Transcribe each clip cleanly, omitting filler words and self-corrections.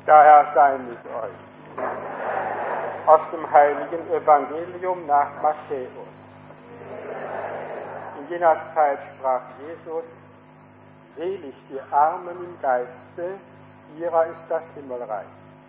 Der Herr sei mit euch. Aus dem heiligen Evangelium nach Matthäus. In jener Zeit sprach Jesus: Selig die Armen im Geiste, ihrer ist das Himmelreich.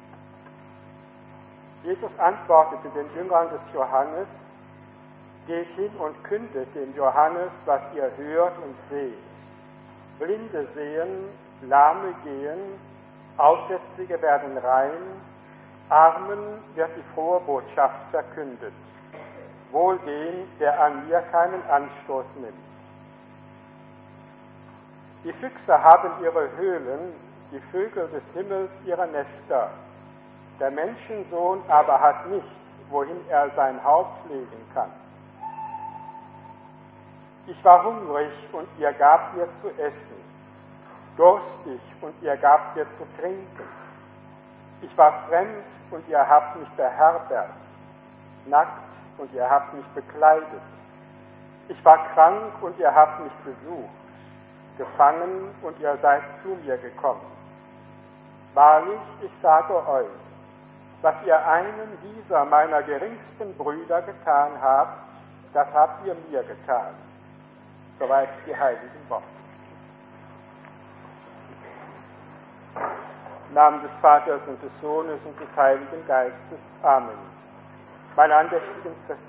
Jesus antwortete den Jüngern des Johannes: Geht hin und kündet dem Johannes, was ihr hört und seht. Blinde sehen, Lahme gehen, Aussätzige werden rein, Armen wird die frohe Botschaft verkündet. Wohl dem, der an mir keinen Anstoß nimmt. Die Füchse haben ihre Höhlen, die Vögel des Himmels ihre Nester. Der Menschensohn aber hat nicht, wohin er sein Haupt legen kann. Ich war hungrig und ihr gabt mir zu essen, durstig und ihr gabt mir zu trinken. Ich war fremd und ihr habt mich beherbergt, nackt und ihr habt mich bekleidet. Ich war krank und ihr habt mich besucht, gefangen und ihr seid zu mir gekommen. Wahrlich, ich sage euch, was ihr einem dieser meiner geringsten Brüder getan habt, das habt ihr mir getan. Soweit die heiligen Worte. Im Namen des Vaters und des Sohnes und des Heiligen Geistes. Amen. Meine andächtigen Christen.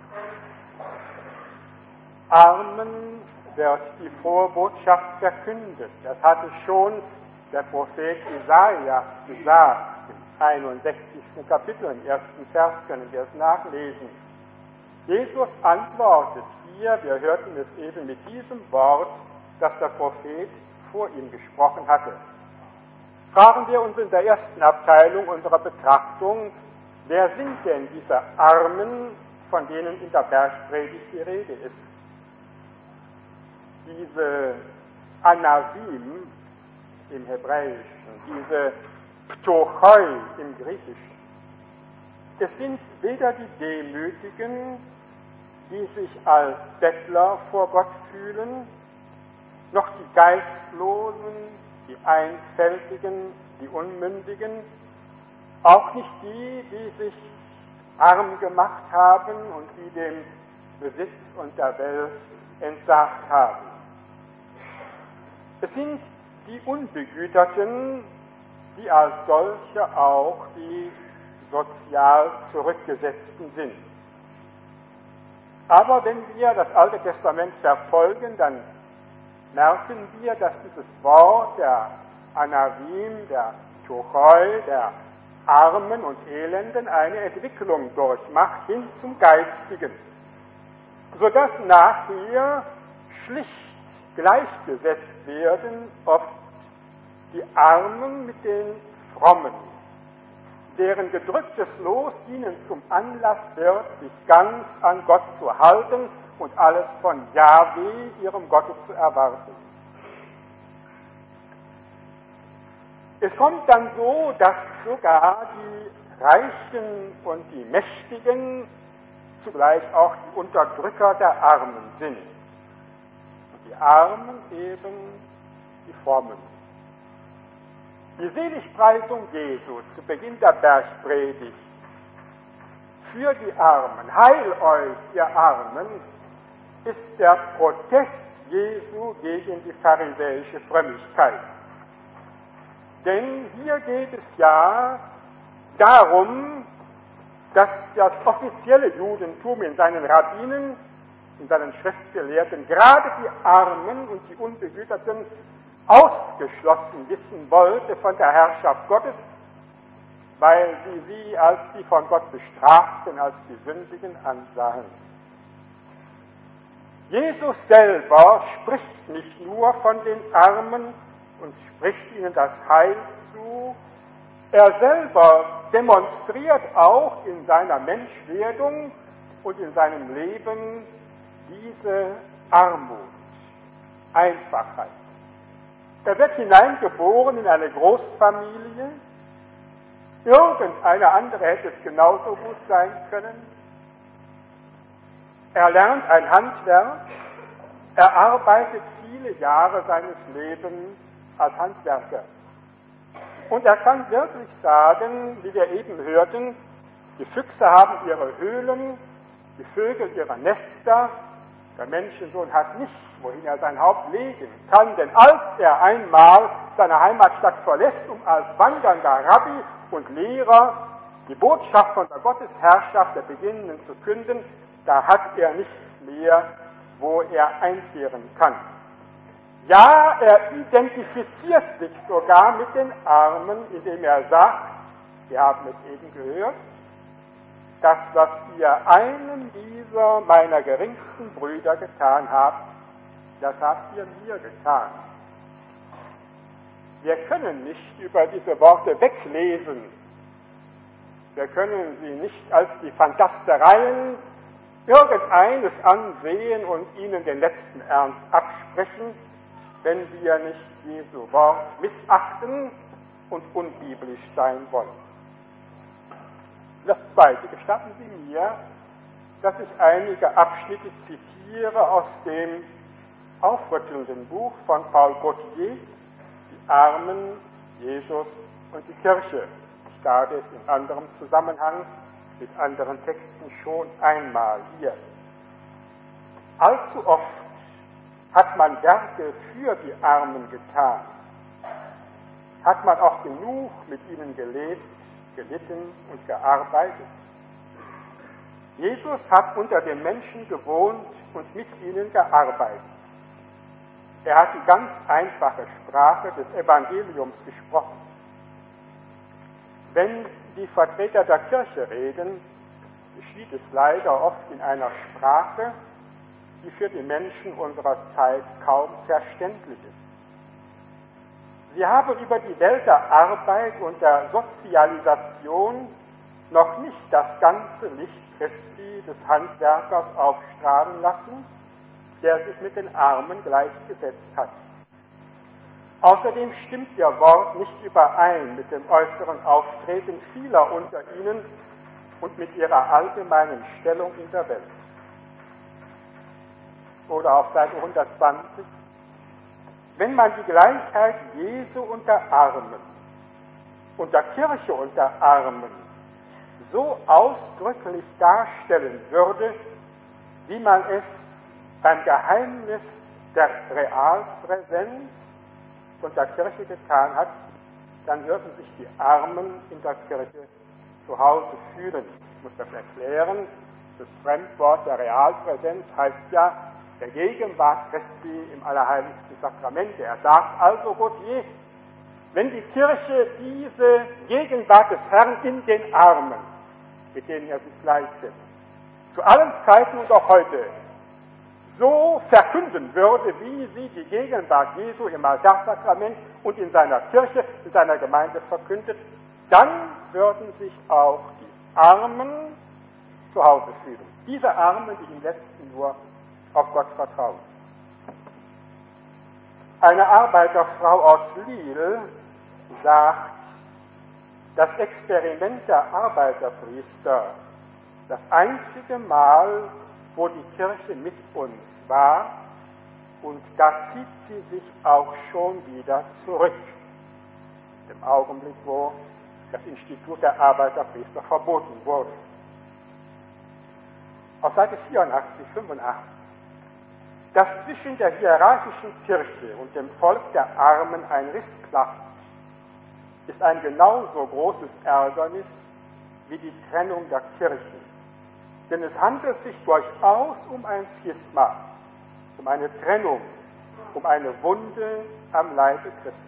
Armen wird die frohe Botschaft verkündet. Das hatte schon der Prophet Jesaja gesagt, im 61. Kapitel, im 1. Vers, können wir es nachlesen. Jesus antwortet hier, wir hörten es eben mit diesem Wort, das der Prophet vor ihm gesprochen hatte. Fragen wir uns in der ersten Abteilung unserer Betrachtung, wer sind denn diese Armen, von denen in der Bergpredigt die Rede ist? Diese Anavim im Hebräischen, diese Ptochoi im Griechischen. Es sind weder die Demütigen, die sich als Bettler vor Gott fühlen, noch die Geistlosen, die Einfältigen, die Unmündigen, auch nicht die, die sich arm gemacht haben und die dem Besitz und der Welt entsagt haben. Es sind die Unbegüterten, die als solche auch die sozial Zurückgesetzten sind. Aber wenn wir das Alte Testament verfolgen, dann merken wir, dass dieses Wort der Anavim, der Ptochoi, der Armen und Elenden eine Entwicklung durchmacht hin zum Geistigen, sodass nachher schlicht gleichgesetzt werden oft die Armen mit den Frommen, deren gedrücktes Los ihnen zum Anlass wird, sich ganz an Gott zu halten und alles von Jahwe, ihrem Gotte, zu erwarten. Es kommt dann so, dass sogar die Reichen und die Mächtigen zugleich auch die Unterdrücker der Armen sind. Und die Armen eben die Frommen. Die Seligpreisung Jesu zu Beginn der Bergpredigt für die Armen, heil euch, ihr Armen, ist der Protest Jesu gegen die pharisäische Frömmigkeit. Denn hier geht es ja darum, dass das offizielle Judentum in seinen Rabbinen, in seinen Schriftgelehrten gerade die Armen und die Unbegüterten ausgeschlossen wissen wollte von der Herrschaft Gottes, weil sie als die von Gott Bestraften, als die Sündigen ansahen. Jesus selber spricht nicht nur von den Armen und spricht ihnen das Heil zu, er selber demonstriert auch in seiner Menschwerdung und in seinem Leben diese Armut, Einfachheit. Er wird hineingeboren in eine Großfamilie. Irgendeine andere hätte es genauso gut sein können. Er lernt ein Handwerk. Er arbeitet viele Jahre seines Lebens als Handwerker. Und er kann wirklich sagen, wie wir eben hörten, die Füchse haben ihre Höhlen, die Vögel ihre Nester, der Menschensohn hat nicht, wohin er sein Haupt legen kann, denn als er einmal seine Heimatstadt verlässt, um als wandernder Rabbi und Lehrer die Botschaft von der Gottesherrschaft der Beginnenden zu künden, da hat er nichts mehr, wo er einkehren kann. Ja, er identifiziert sich sogar mit den Armen, indem er sagt, wir haben es eben gehört, das, was ihr einem dieser meiner geringsten Brüder getan habt, das habt ihr mir getan. Wir können nicht über diese Worte weglesen. Wir können sie nicht als die Fantastereien irgendeines ansehen und ihnen den letzten Ernst absprechen, wenn wir nicht Jesu Wort missachten und unbiblisch sein wollen. Das Zweite, gestatten Sie mir, dass ich einige Abschnitte zitiere aus dem aufrüttelnden Buch von Paul Gauthier, Die Armen, Jesus und die Kirche. Ich sage es in anderem Zusammenhang mit anderen Texten schon einmal hier. Allzu oft hat man Werke für die Armen getan, hat man auch genug mit ihnen gelebt, gelitten und gearbeitet. Jesus hat unter den Menschen gewohnt und mit ihnen gearbeitet. Er hat die ganz einfache Sprache des Evangeliums gesprochen. Wenn die Vertreter der Kirche reden, geschieht es leider oft in einer Sprache, die für die Menschen unserer Zeit kaum verständlich ist. Sie haben über die Welt der Arbeit und der Sozialisation noch nicht das ganze Licht Christi des Handwerkers aufstrahlen lassen, der sich mit den Armen gleichgesetzt hat. Außerdem stimmt ihr Wort nicht überein mit dem äußeren Auftreten vieler unter ihnen und mit ihrer allgemeinen Stellung in der Welt. Oder auf Seite 120. Wenn man die Gleichheit Jesu unter Armen und der Kirche unter Armen so ausdrücklich darstellen würde, wie man es beim Geheimnis der Realpräsenz und der Kirche getan hat, dann würden sich die Armen in der Kirche zu Hause fühlen. Ich muss das erklären. Das Fremdwort der Realpräsenz heißt ja der Gegenwart Christi im allerheiligsten Sakrament. Er sagt also Gauthier, wenn die Kirche diese Gegenwart des Herrn in den Armen, mit denen er sich gleichsetzt, zu allen Zeiten und auch heute so verkünden würde, wie sie die Gegenwart Jesu im Altarsakrament und in seiner Kirche, in seiner Gemeinde verkündet, dann würden sich auch die Armen zu Hause fühlen. Diese Armen, die im letzten nur auf Gott vertrauen. Eine Arbeiterfrau aus Lille sagt, das Experiment der Arbeiterpriester, das einzige Mal, wo die Kirche mit uns war, und da zieht sie sich auch schon wieder zurück, im Augenblick, wo das Institut der Arbeiterpriester verboten wurde. Auf Seite 84, 85. Dass zwischen der hierarchischen Kirche und dem Volk der Armen ein Riss klafft, ist ein genauso großes Ärgernis wie die Trennung der Kirchen. Denn es handelt sich durchaus um ein Schisma, um eine Trennung, um eine Wunde am Leibe Christi.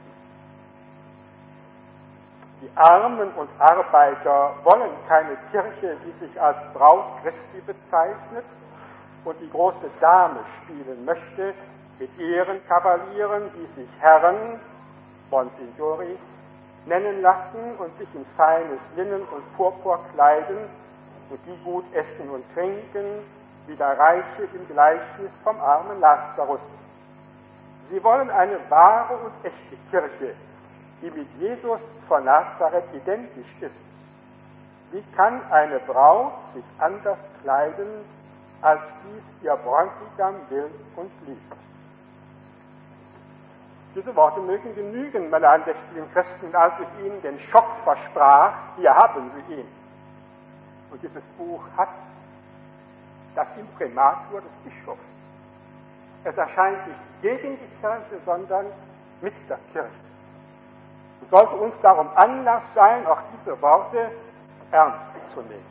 Die Armen und Arbeiter wollen keine Kirche, die sich als Braut Christi bezeichnet und die große Dame spielen möchte mit Ehrenkavalieren, die sich Herren, Monsignori, nennen lassen und sich in feines Linnen und Purpur kleiden und die gut essen und trinken, wie der Reiche im Gleichnis vom armen Lazarus. Sie wollen eine wahre und echte Kirche, die mit Jesus von Nazareth identisch ist. Wie kann eine Braut sich anders kleiden, als dies ihr Bräutigam will und liebt? Diese Worte mögen genügen, meine andächtigen Christen, als ich ihnen den Schock versprach, hier haben Sie ihn. Und dieses Buch hat das Imprimatur des Bischofs. Es erscheint nicht gegen die Kirche, sondern mit der Kirche. Es sollte uns darum Anlass sein, auch diese Worte ernst zu nehmen.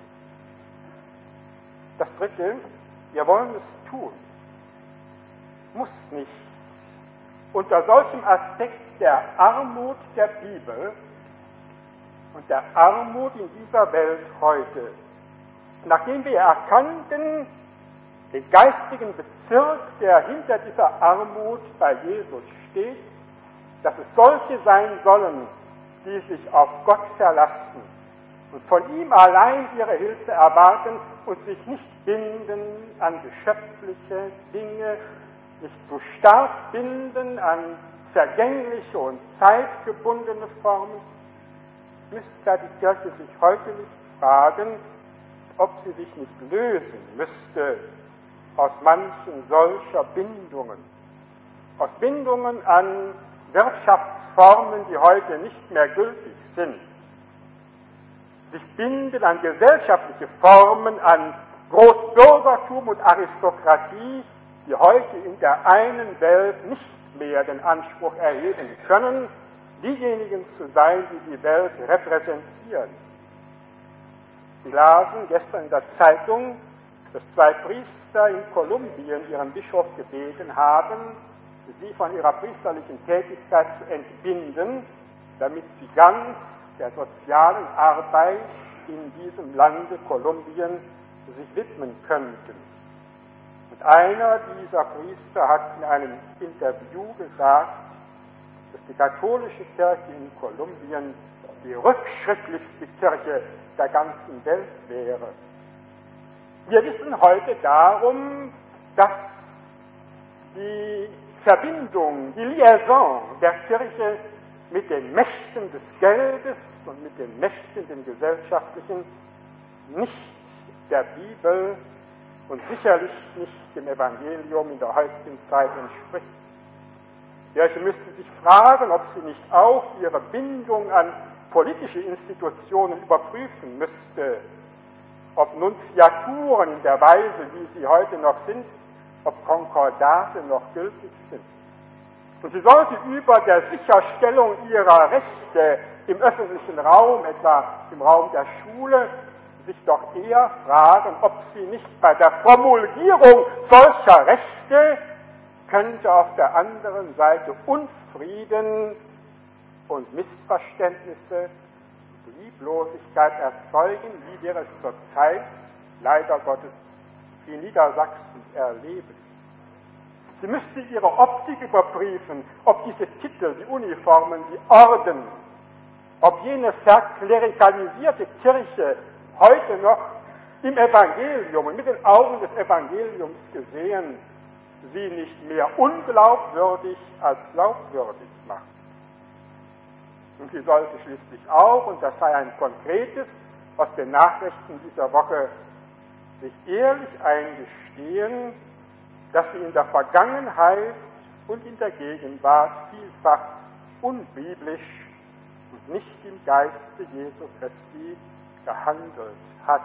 Das Dritte, wir wollen es tun, muss nicht. Unter solchem Aspekt der Armut der Bibel und der Armut in dieser Welt heute, nachdem wir erkannten, den geistigen Bezirk, der hinter dieser Armut bei Jesus steht, dass es solche sein sollen, die sich auf Gott verlassen und von ihm allein ihre Hilfe erwarten und sich nicht binden an geschöpfliche Dinge, nicht so stark binden an vergängliche und zeitgebundene Formen, müsste die Kirche sich heute nicht fragen, ob sie sich nicht lösen müsste aus manchen solcher Bindungen, aus Bindungen an Wirtschaftsformen, die heute nicht mehr gültig sind, sich binden an gesellschaftliche Formen, an Großbürgertum und Aristokratie, die heute in der einen Welt nicht mehr den Anspruch erheben können, diejenigen zu sein, die die Welt repräsentieren. Sie lasen gestern in der Zeitung, dass 2 Priester in Kolumbien ihren Bischof gebeten haben, sie von ihrer priesterlichen Tätigkeit zu entbinden, damit sie ganz der sozialen Arbeit in diesem Lande Kolumbien sich widmen könnten. Und einer dieser Priester hat in einem Interview gesagt, dass die katholische Kirche in Kolumbien die rückschrittlichste Kirche der ganzen Welt wäre. Wir wissen heute darum, dass die Verbindung, die Liaison der Kirche mit den Mächten des Geldes und mit den Mächten, den gesellschaftlichen, nicht der Bibel und sicherlich nicht dem Evangelium in der heutigen Zeit entspricht. Die Kirche müsste sich fragen, ob sie nicht auch ihre Bindung an politische Institutionen überprüfen müsste, ob Nunziaturen in der Weise, wie sie heute noch sind, ob Konkordate noch gültig sind. Und sie sollte über der Sicherstellung ihrer Rechte im öffentlichen Raum, etwa im Raum der Schule, sich doch eher fragen, ob sie nicht bei der Promulgierung solcher Rechte könnte auf der anderen Seite Unfrieden und Missverständnisse, Lieblosigkeit erzeugen, wie wir es zurzeit leider Gottes in Niedersachsen erleben. Sie müsste ihre Optik überprüfen, ob diese Titel, die Uniformen, die Orden, ob jene verklerikalisierte Kirche heute noch im Evangelium und mit den Augen des Evangeliums gesehen, sie nicht mehr unglaubwürdig als glaubwürdig macht. Und sie sollte schließlich auch, und das sei ein konkretes aus den Nachrichten dieser Woche, sich ehrlich eingestehen, dass sie in der Vergangenheit und in der Gegenwart vielfach unbiblisch und nicht im Geiste Jesu Christi gehandelt hat.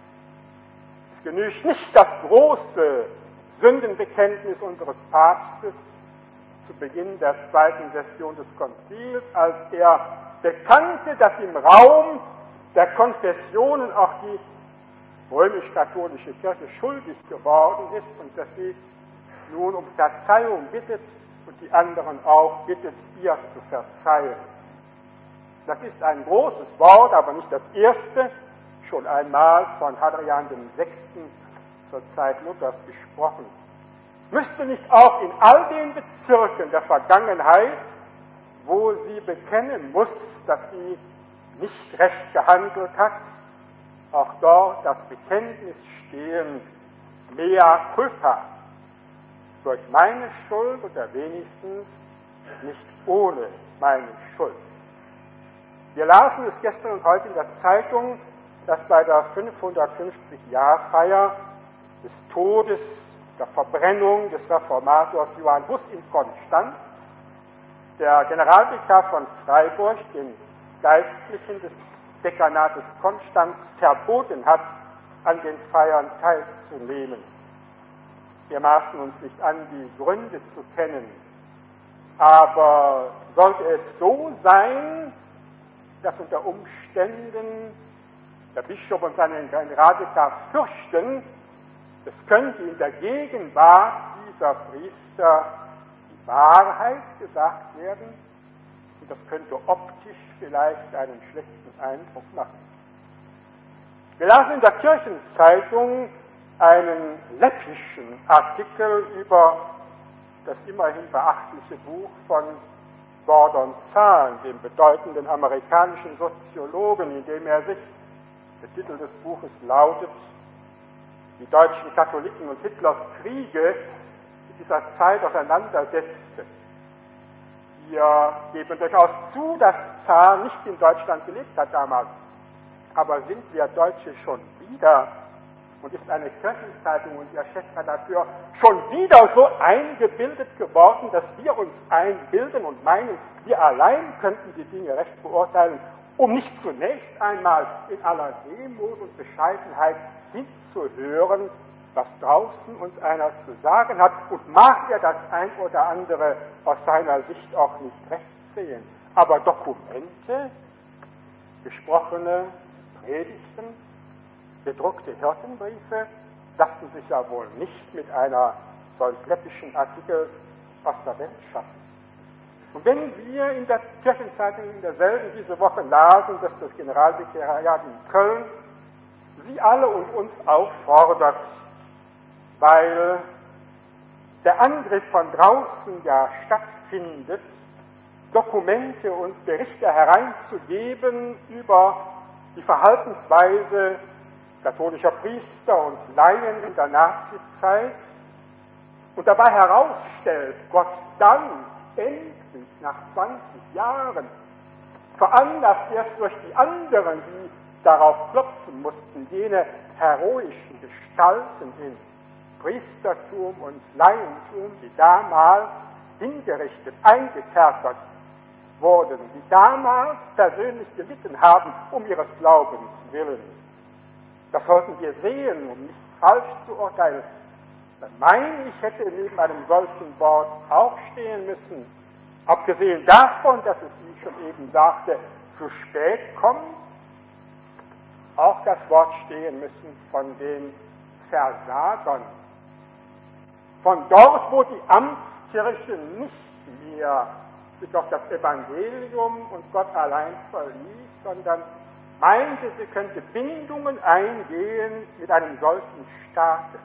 Es genügt nicht das große Sündenbekenntnis unseres Papstes zu Beginn der 2. Session des Konzils, als er bekannte, dass im Raum der Konfessionen auch die römisch-katholische Kirche schuldig geworden ist und dass sie nun um Verzeihung bittet und die anderen auch bittet, ihr zu verzeihen. Das ist ein großes Wort, aber nicht das erste, schon einmal von Hadrian VI. Zur Zeit Luthers gesprochen. Müsste nicht auch in all den Bezirken der Vergangenheit, wo sie bekennen muss, dass sie nicht recht gehandelt hat, auch dort das Bekenntnis stehen, mea culpa, durch meine Schuld oder wenigstens nicht ohne meine Schuld. Wir lasen es gestern und heute in der Zeitung, dass bei der 550-Jahr-Feier des Todes, der Verbrennung des Reformators Johann Hus in Konstanz der Generalvikar von Freiburg den Geistlichen des Dekanates Konstanz verboten hat, an den Feiern teilzunehmen. Wir maßen uns nicht an, die Gründe zu kennen, aber sollte es so sein, dass unter Umständen der Bischof und seine Generalvikar fürchten, es könnte in der Gegenwart dieser Priester die Wahrheit gesagt werden und das könnte optisch vielleicht einen schlechten Eindruck machen. Wir lasen in der Kirchenzeitung einen läppischen Artikel über das immerhin beachtliche Buch von Gordon Zahn, dem bedeutenden amerikanischen Soziologen, in dem er sich, der Titel des Buches lautet, die deutschen Katholiken und Hitlers Kriege in dieser Zeit auseinandersetzte. Wir geben durchaus zu, dass Zahn nicht in Deutschland gelebt hat damals, aber sind wir Deutsche schon wieder, und ist eine Kirchenzeitung und ihr Chefredakteur schon wieder so eingebildet geworden, dass wir uns einbilden und meinen, wir allein könnten die Dinge recht beurteilen, um nicht zunächst einmal in aller Demut und Bescheidenheit hinzuhören, was draußen uns einer zu sagen hat, und mag er das ein oder andere aus seiner Sicht auch nicht recht sehen. Aber Dokumente, gesprochene Predigten, gedruckte Hirtenbriefe lassen sich ja wohl nicht mit einer solch läppischen Artikel aus der Welt schaffen. Und wenn wir in der Kirchenzeitung in derselben diese Woche lasen, dass das Generalvikariat in Köln Sie alle und uns auffordert, weil der Angriff von draußen ja stattfindet, Dokumente und Berichte hereinzugeben über die Verhaltensweise katholischer Priester und Laien in der Nazizeit und dabei herausstellt, Gott dann endlich nach 20 Jahren veranlasst erst durch die anderen, die darauf klopfen mussten, jene heroischen Gestalten in Priestertum und Laientum, die damals hingerichtet, eingekerkert wurden, die damals persönlich gelitten haben um ihres Glaubens willen. Das sollten wir sehen, um nicht falsch zu urteilen. Dann meine ich, hätte neben einem solchen Wort auch stehen müssen, abgesehen davon, dass es, wie ich schon eben sagte, zu spät kommt, auch das Wort stehen müssen von den Versagern. Von dort, wo die Amtskirche nicht mehr sich auf das Evangelium und Gott allein verließ, sondern meinte, sie könnte Bindungen eingehen mit einem solchen Staate.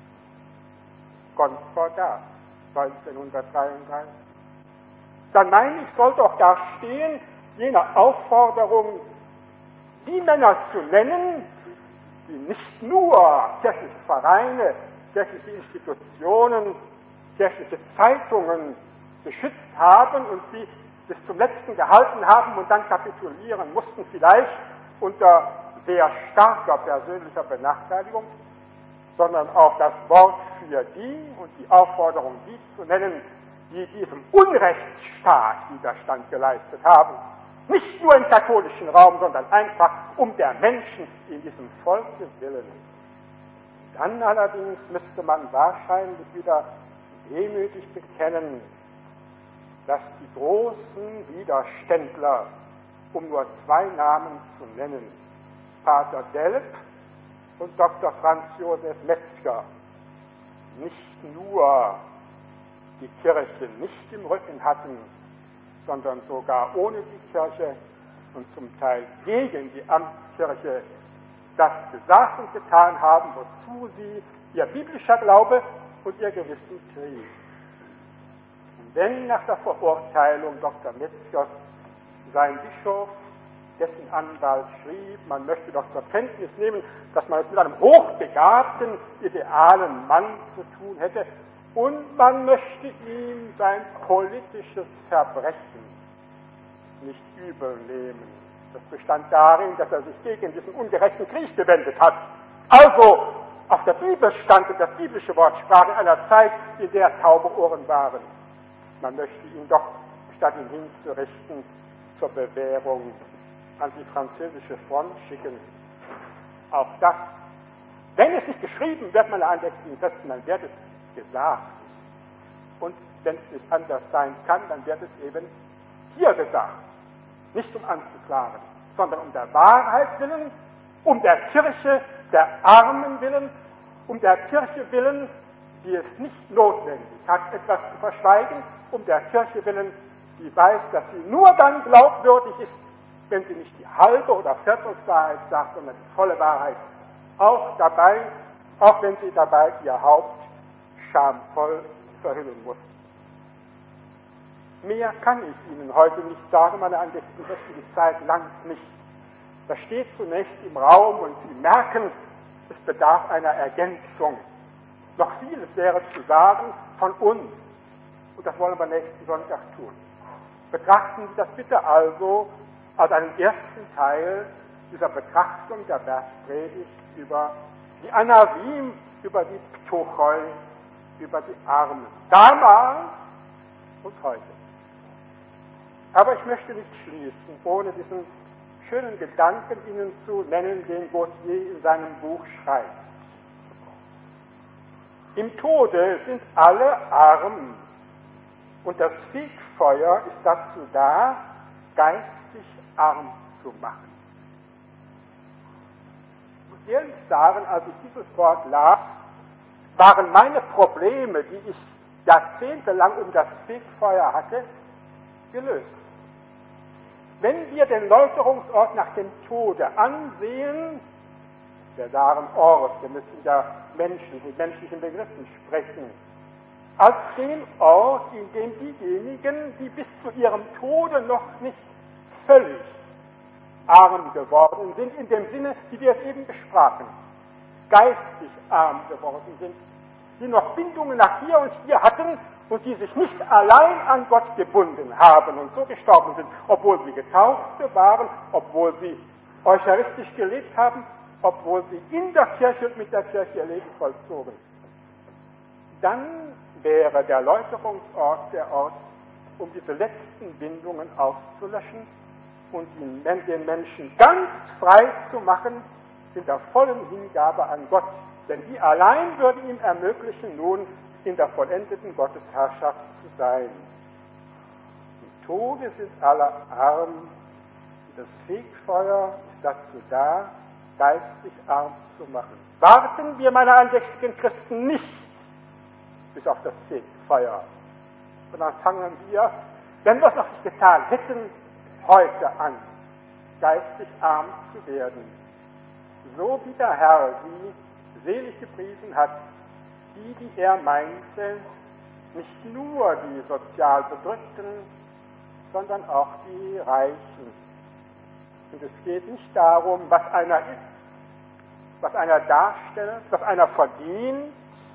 Konkordat, 1933. Dann meine ich, sollte auch da stehen, jene Aufforderung, die Männer zu nennen, die nicht nur kirchliche Vereine, kirchliche Institutionen, kirchliche Zeitungen beschützt haben und die bis zum Letzten gehalten haben und dann kapitulieren mussten, vielleicht unter sehr starker persönlicher Benachteiligung, sondern auch das Wort für die und die Aufforderung, die zu nennen, die diesem Unrechtsstaat Widerstand geleistet haben. Nicht nur im katholischen Raum, sondern einfach um der Menschen in diesem Volke willen. Dann allerdings müsste man wahrscheinlich wieder demütig bekennen, dass die großen Widerständler, um nur zwei Namen zu nennen, Pater Delp und Dr. Franz Josef Metzger, nicht nur die Kirche nicht im Rücken hatten, sondern sogar ohne die Kirche und zum Teil gegen die Amtskirche das gesagt und getan haben, wozu sie ihr biblischer Glaube und ihr Gewissen trieb. Und wenn nach der Verurteilung Dr. Metzgers sein Bischof, dessen Anwalt schrieb, man möchte doch zur Kenntnis nehmen, dass man es mit einem hochbegabten, idealen Mann zu tun hätte, und man möchte ihm sein politisches Verbrechen nicht übel nehmen. Das bestand darin, dass er sich gegen diesen ungerechten Krieg gewendet hat. Also auf der Bibel stand und das biblische Wort sprach in einer Zeit, in der taube Ohren waren. Man möchte ihn doch statt ihn hinzurichten zur Bewährung an die französische Front schicken. Auch das, wenn es nicht geschrieben wird, meine andächtigen Christen, dann wird es gesagt. Und wenn es nicht anders sein kann, dann wird es eben hier gesagt. Nicht um anzuklagen, sondern um der Wahrheit willen, um der Kirche, der Armen willen, um der Kirche willen, die es nicht notwendig hat, etwas zu verschweigen, um der Kirche willen, die weiß, dass sie nur dann glaubwürdig ist, wenn sie nicht die halbe oder Viertelwahrheit sagt, sondern die volle Wahrheit. Auch wenn sie dabei ihr Haupt schamvoll verhüllen muss. Mehr kann ich Ihnen heute nicht sagen, meine andächtigen Christen, die Zeit langt nicht. Das steht zunächst im Raum und Sie merken, es bedarf einer Ergänzung. Noch vieles wäre zu sagen von uns. Und das wollen wir nächsten Sonntag tun. Betrachten Sie das bitte also als einen ersten Teil dieser Betrachtung der Bergpredigt über die Anavim, über die Ptochoi, über die Armen. Damals und heute. Aber ich möchte nicht schließen, ohne diesen schönen Gedanken Ihnen zu nennen, den Gautier in seinem Buch schreibt. Im Tode sind alle arm und das Fegfeuer ist dazu da, geistig arm zu machen. Ich muss ehrlich sagen, als ich dieses Wort las, waren meine Probleme, die ich jahrzehntelang um das Fegfeuer hatte, gelöst. Wenn wir den Läuterungsort nach dem Tode ansehen, wir sagen Ort, wir müssen ja mit menschlichen Begriffen sprechen, als den Ort, in dem diejenigen, die bis zu ihrem Tode noch nicht völlig arm geworden sind, in dem Sinne, wie wir es eben besprachen, geistig arm geworden sind, die noch Bindungen nach hier und hier hatten und die sich nicht allein an Gott gebunden haben und so gestorben sind, obwohl sie Getaufte waren, obwohl sie eucharistisch gelebt haben, obwohl sie in der Kirche und mit der Kirche ihr Leben vollzogen. Dann wäre der Läuterungsort der Ort, um diese letzten Bindungen auszulöschen und den Menschen ganz frei zu machen in der vollen Hingabe an Gott. Denn die allein würde ihm ermöglichen, nun in der vollendeten Gottesherrschaft zu sein. Im Tode sind alle arm, und das Fegfeuer ist dazu da, geistig arm zu machen. Warten wir, meine andächtigen Christen, nicht bis auf das Fegfeuer, sondern fangen wir, wenn wir es noch nicht getan hätten, heute an, geistig arm zu werden. So wie der Herr sie selig gepriesen hat, die er meinte, nicht nur die sozial Bedrückten, sondern auch die Reichen. Und es geht nicht darum, was einer ist, was einer darstellt, was einer verdient.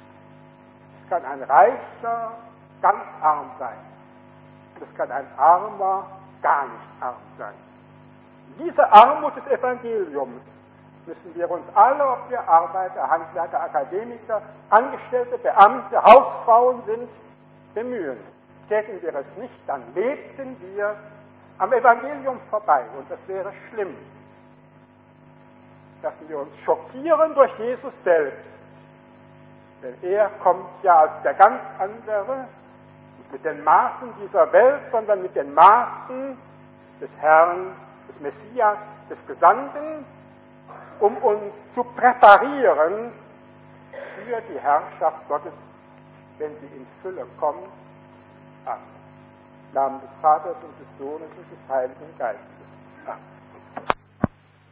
Es kann ein Reicher ganz arm sein. Und es kann ein Armer gar nicht arm sein. Diese Armut des Evangeliums müssen wir uns alle, ob wir Arbeiter, Handwerker, Akademiker, Angestellte, Beamte, Hausfrauen sind, bemühen. Täten wir es nicht, dann lebten wir am Evangelium vorbei und das wäre schlimm. Lassen wir uns schockieren durch Jesus selbst, denn er kommt ja als der ganz andere, nicht mit den Maßen dieser Welt, sondern mit den Maßen des Herrn, des Messias, des Gesandten, um uns zu präparieren für die Herrschaft Gottes, wenn sie in Fülle kommt. Amen. Im Namen des Vaters und des Sohnes und des Heiligen Geistes. Amen.